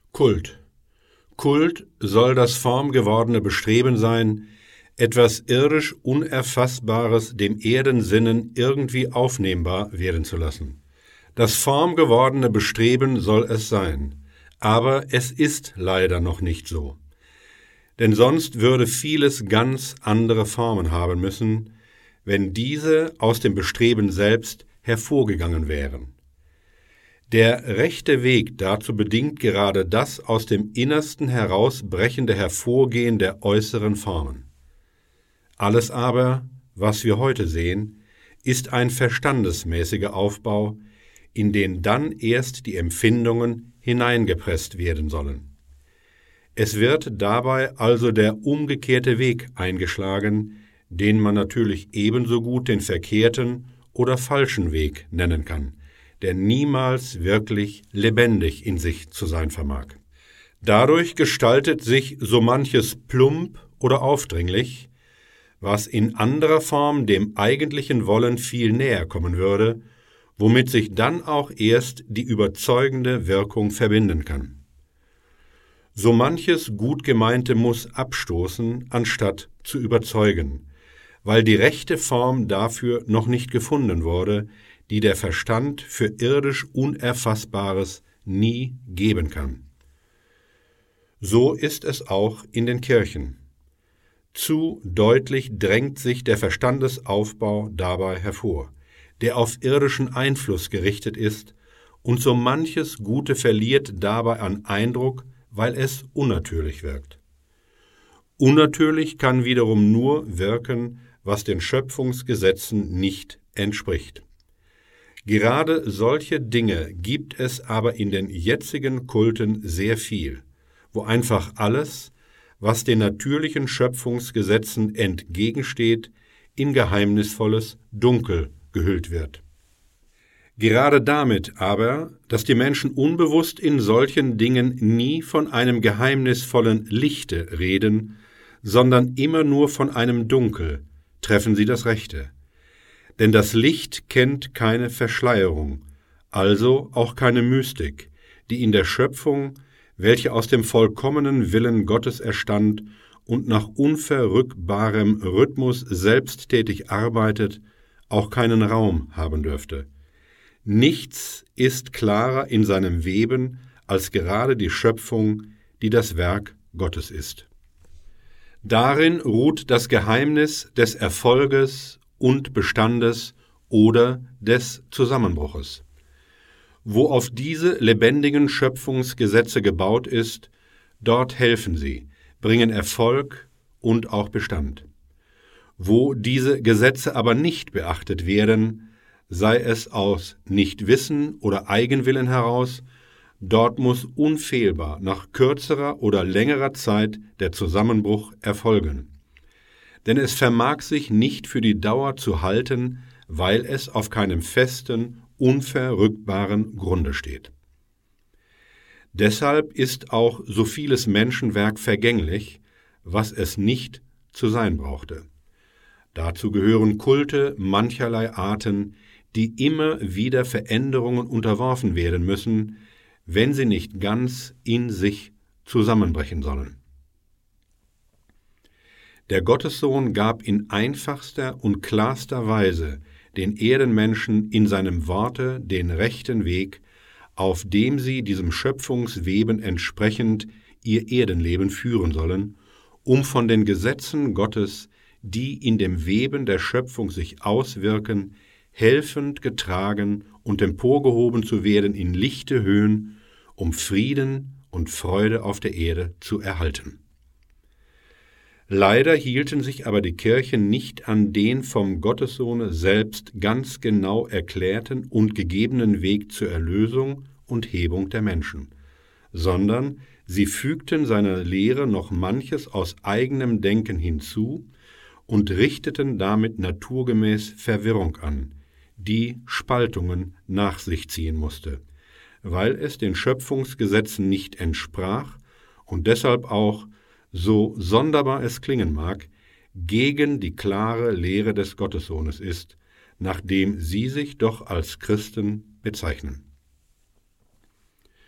Kult. Kult soll das formgewordene Bestreben sein, etwas irdisch Unerfassbares dem Erdensinnen irgendwie aufnehmbar werden zu lassen. Das formgewordene Bestreben soll es sein, aber es ist leider noch nicht so. Denn sonst würde vieles ganz andere Formen haben müssen, wenn diese aus dem Bestreben selbst hervorgegangen wären. Der rechte Weg dazu bedingt gerade das aus dem Innersten herausbrechende Hervorgehen der äußeren Formen. Alles aber, was wir heute sehen, ist ein verstandesmäßiger Aufbau, in den dann erst die Empfindungen hineingepresst werden sollen. Es wird dabei also der umgekehrte Weg eingeschlagen, den man natürlich ebenso gut den verkehrten oder falschen Weg nennen kann, der niemals wirklich lebendig in sich zu sein vermag. Dadurch gestaltet sich so manches plump oder aufdringlich, was in anderer Form dem eigentlichen Wollen viel näher kommen würde, womit sich dann auch erst die überzeugende Wirkung verbinden kann. So manches Gutgemeinte muss abstoßen, anstatt zu überzeugen, weil die rechte Form dafür noch nicht gefunden wurde, die der Verstand für irdisch Unerfassbares nie geben kann. So ist es auch in den Kirchen. Zu deutlich drängt sich der Verstandesaufbau dabei hervor, der auf irdischen Einfluss gerichtet ist, und so manches Gute verliert dabei an Eindruck, weil es unnatürlich wirkt. Unnatürlich kann wiederum nur wirken, was den Schöpfungsgesetzen nicht entspricht. Gerade solche Dinge gibt es aber in den jetzigen Kulten sehr viel, wo einfach alles, was den natürlichen Schöpfungsgesetzen entgegensteht, in geheimnisvolles Dunkel gehüllt wird. Gerade damit aber, dass die Menschen unbewusst in solchen Dingen nie von einem geheimnisvollen Lichte reden, sondern immer nur von einem Dunkel, treffen sie das Rechte. Denn das Licht kennt keine Verschleierung, also auch keine Mystik, die in der Schöpfung, welche aus dem vollkommenen Willen Gottes erstand und nach unverrückbarem Rhythmus selbsttätig arbeitet, auch keinen Raum haben dürfte. Nichts ist klarer in seinem Weben als gerade die Schöpfung, die das Werk Gottes ist. Darin ruht das Geheimnis des Erfolges und Bestandes oder des Zusammenbruches. Wo auf diese lebendigen Schöpfungsgesetze gebaut ist, dort helfen sie, bringen Erfolg und auch Bestand. Wo diese Gesetze aber nicht beachtet werden, sei es aus Nichtwissen oder Eigenwillen heraus, dort muss unfehlbar nach kürzerer oder längerer Zeit der Zusammenbruch erfolgen. Denn es vermag sich nicht für die Dauer zu halten, weil es auf keinem festen, unverrückbaren Grunde steht. Deshalb ist auch so vieles Menschenwerk vergänglich, was es nicht zu sein brauchte. Dazu gehören Kulte mancherlei Arten, die immer wieder Veränderungen unterworfen werden müssen, wenn sie nicht ganz in sich zusammenbrechen sollen. Der Gottessohn gab in einfachster und klarster Weise den Erdenmenschen in seinem Worte den rechten Weg, auf dem sie diesem Schöpfungsweben entsprechend ihr Erdenleben führen sollen, um von den Gesetzen Gottes, die in dem Weben der Schöpfung sich auswirken, helfend getragen und emporgehoben zu werden in lichte Höhen, um Frieden und Freude auf der Erde zu erhalten. Leider hielten sich aber die Kirchen nicht an den vom Gottessohne selbst ganz genau erklärten und gegebenen Weg zur Erlösung und Hebung der Menschen, sondern sie fügten seiner Lehre noch manches aus eigenem Denken hinzu und richteten damit naturgemäß Verwirrung an, die Spaltungen nach sich ziehen musste, weil es den Schöpfungsgesetzen nicht entsprach und deshalb auch, so sonderbar es klingen mag, gegen die klare Lehre des Gottessohnes ist, nachdem sie sich doch als Christen bezeichnen.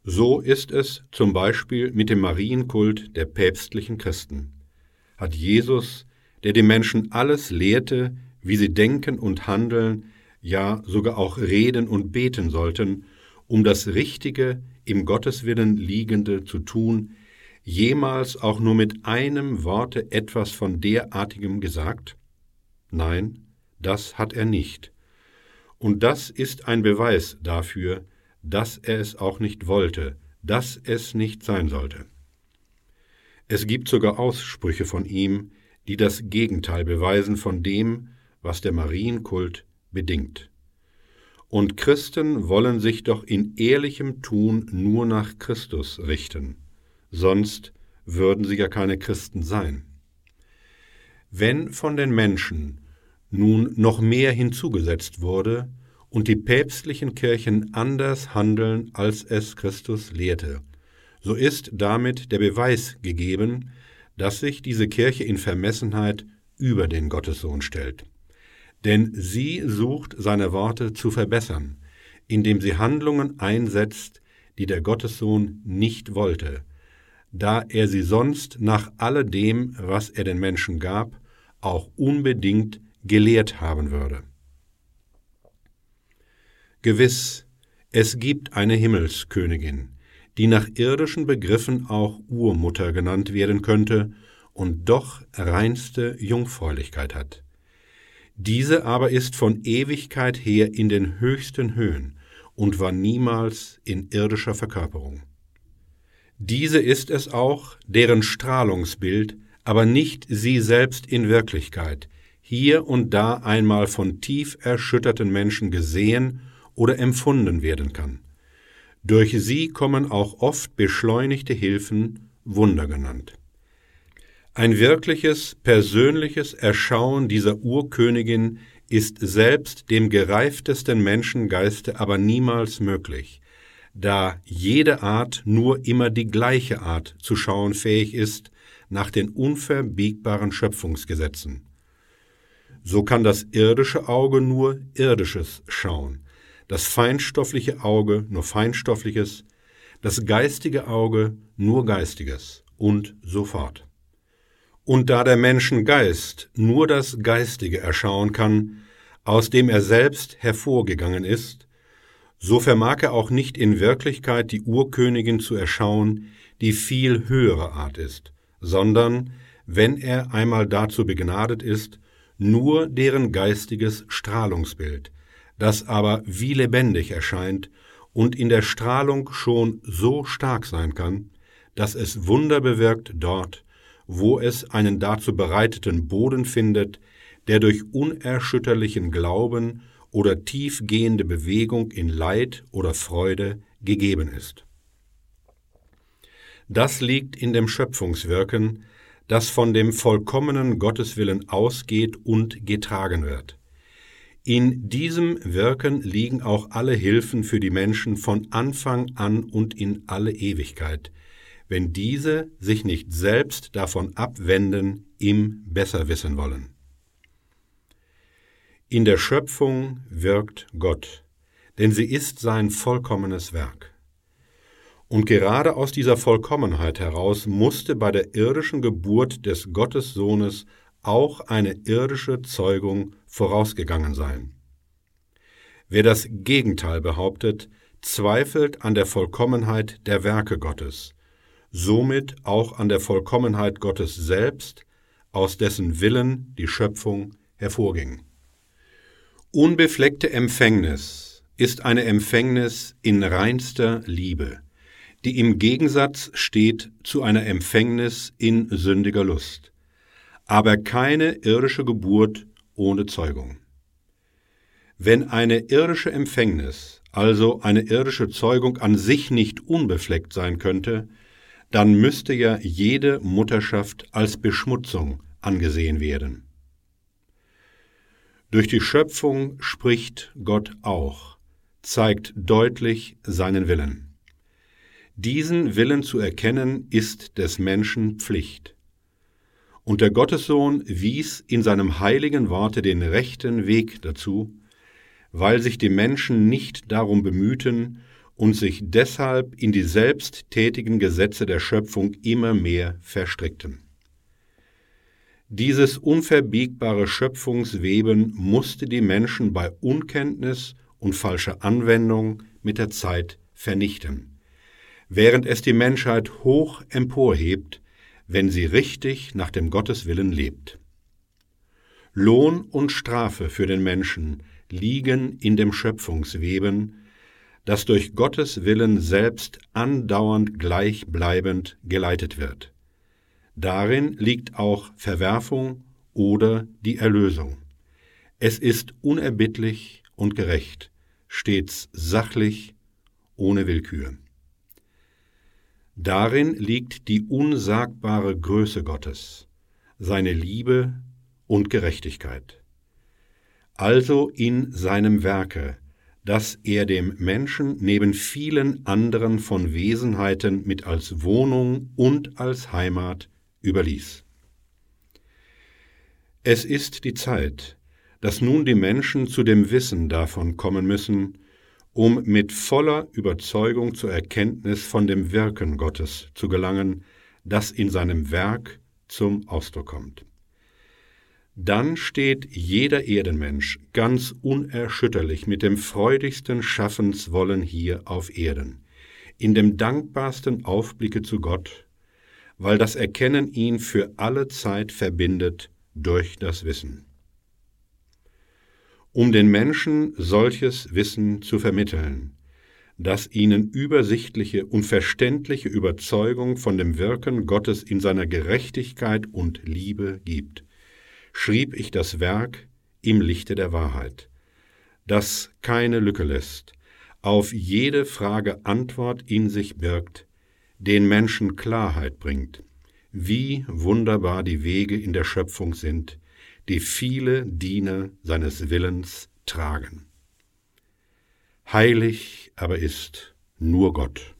So ist es zum Beispiel mit dem Marienkult der päpstlichen Christen. Hat Jesus, der die Menschen alles lehrte, wie sie denken und handeln, ja sogar auch reden und beten sollten, um das Richtige, im Gotteswillen Liegende zu tun, jemals auch nur mit einem Worte etwas von derartigem gesagt? Nein, das hat er nicht. Und das ist ein Beweis dafür, dass er es auch nicht wollte, dass es nicht sein sollte. Es gibt sogar Aussprüche von ihm, die das Gegenteil beweisen von dem, was der Marienkult bedingt. Und Christen wollen sich doch in ehrlichem Tun nur nach Christus richten, sonst würden sie ja keine Christen sein. Wenn von den Menschen nun noch mehr hinzugesetzt wurde und die päpstlichen Kirchen anders handeln, als es Christus lehrte, so ist damit der Beweis gegeben, dass sich diese Kirche in Vermessenheit über den Gottessohn stellt. Denn sie sucht seine Worte zu verbessern, indem sie Handlungen einsetzt, die der Gottessohn nicht wollte, da er sie sonst nach alledem, was er den Menschen gab, auch unbedingt gelehrt haben würde. Gewiss, es gibt eine Himmelskönigin, die nach irdischen Begriffen auch Urmutter genannt werden könnte und doch reinste Jungfräulichkeit hat. Diese aber ist von Ewigkeit her in den höchsten Höhen und war niemals in irdischer Verkörperung. Diese ist es auch, deren Strahlungsbild, aber nicht sie selbst in Wirklichkeit, hier und da einmal von tief erschütterten Menschen gesehen oder empfunden werden kann. Durch sie kommen auch oft beschleunigte Hilfen, Wunder genannt. Ein wirkliches, persönliches Erschauen dieser Urkönigin ist selbst dem gereiftesten Menschengeiste aber niemals möglich, da jede Art nur immer die gleiche Art zu schauen fähig ist nach den unverbiegbaren Schöpfungsgesetzen. So kann das irdische Auge nur Irdisches schauen, das feinstoffliche Auge nur Feinstoffliches, das geistige Auge nur Geistiges und so fort. Und da der Menschengeist nur das Geistige erschauen kann, aus dem er selbst hervorgegangen ist, so vermag er auch nicht in Wirklichkeit die Urkönigin zu erschauen, die viel höhere Art ist, sondern, wenn er einmal dazu begnadet ist, nur deren geistiges Strahlungsbild, das aber wie lebendig erscheint und in der Strahlung schon so stark sein kann, dass es Wunder bewirkt dort, wo es einen dazu bereiteten Boden findet, der durch unerschütterlichen Glauben oder tiefgehende Bewegung in Leid oder Freude gegeben ist. Das liegt in dem Schöpfungswirken, das von dem vollkommenen Gotteswillen ausgeht und getragen wird. In diesem Wirken liegen auch alle Hilfen für die Menschen von Anfang an und in alle Ewigkeit, wenn diese sich nicht selbst davon abwenden, im Besserwissen wollen. In der Schöpfung wirkt Gott, denn sie ist sein vollkommenes Werk. Und gerade aus dieser Vollkommenheit heraus musste bei der irdischen Geburt des Gottessohnes auch eine irdische Zeugung vorausgegangen sein. Wer das Gegenteil behauptet, zweifelt an der Vollkommenheit der Werke Gottes, somit auch an der Vollkommenheit Gottes selbst, aus dessen Willen die Schöpfung hervorging. Unbefleckte Empfängnis ist eine Empfängnis in reinster Liebe, die im Gegensatz steht zu einer Empfängnis in sündiger Lust, aber keine irdische Geburt ohne Zeugung. Wenn eine irdische Empfängnis, also eine irdische Zeugung an sich nicht unbefleckt sein könnte, dann müsste ja jede Mutterschaft als Beschmutzung angesehen werden. Durch die Schöpfung spricht Gott auch, zeigt deutlich seinen Willen. Diesen Willen zu erkennen, ist des Menschen Pflicht. Und der Gottessohn wies in seinem heiligen Worte den rechten Weg dazu, weil sich die Menschen nicht darum bemühten und sich deshalb in die selbsttätigen Gesetze der Schöpfung immer mehr verstrickten. Dieses unverbiegbare Schöpfungsweben musste die Menschen bei Unkenntnis und falscher Anwendung mit der Zeit vernichten, während es die Menschheit hoch emporhebt, wenn sie richtig nach dem Gotteswillen lebt. Lohn und Strafe für den Menschen liegen in dem Schöpfungsweben, das durch Gottes Willen selbst andauernd gleichbleibend geleitet wird. Darin liegt auch Verwerfung oder die Erlösung. Es ist unerbittlich und gerecht, stets sachlich, ohne Willkür. Darin liegt die unsagbare Größe Gottes, seine Liebe und Gerechtigkeit. Also in seinem Werke, das er dem Menschen neben vielen anderen von Wesenheiten mit als Wohnung und als Heimat überließ. Es ist die Zeit, dass nun die Menschen zu dem Wissen davon kommen müssen, um mit voller Überzeugung zur Erkenntnis von dem Wirken Gottes zu gelangen, das in seinem Werk zum Ausdruck kommt. Dann steht jeder Erdenmensch ganz unerschütterlich mit dem freudigsten Schaffenswollen hier auf Erden, in dem dankbarsten Aufblicke zu Gott, weil das Erkennen ihn für alle Zeit verbindet durch das Wissen. Um den Menschen solches Wissen zu vermitteln, das ihnen übersichtliche und verständliche Überzeugung von dem Wirken Gottes in seiner Gerechtigkeit und Liebe gibt, schrieb ich das Werk im Lichte der Wahrheit, das keine Lücke lässt, auf jede Frage Antwort in sich birgt, den Menschen Klarheit bringt, wie wunderbar die Wege in der Schöpfung sind, die viele Diener seines Willens tragen. Heilig aber ist nur Gott.